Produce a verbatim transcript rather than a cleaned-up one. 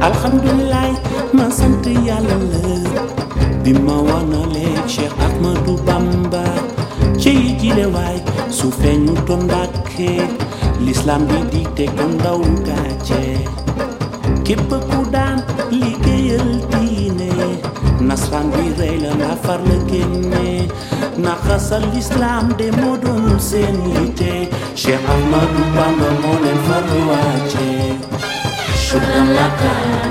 alhamdulilah ma sant yàlla la bi ma wanalee Cheikh Ahmadou Bamba ci jile waay su feeñu toon Mbàkke l'islam bi dicté ko ndaw gàcce képp ku daan liggéeyal diine nasran bi rey la nga far la génne naxasal l'islam de moo doon seen yitte Cheikh Ahmadou Bamba moo leen far wàcce shukran laka